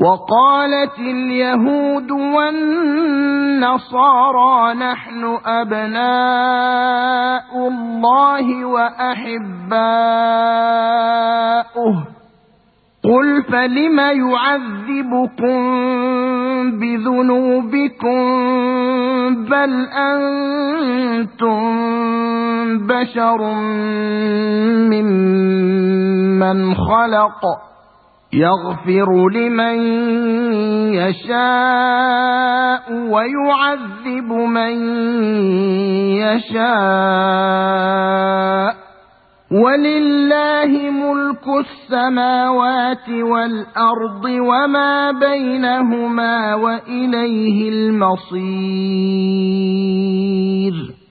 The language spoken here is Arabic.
وقالت اليهود والنصارى نحن أبناء الله وأحباؤه قل فلم يعذبكم بذنوبكم بل أنتم بشر ممن خلق يغفر لمن يشاء ويعذب من يشاء ولله ملك السماوات والأرض وما بينهما وإليه المصير.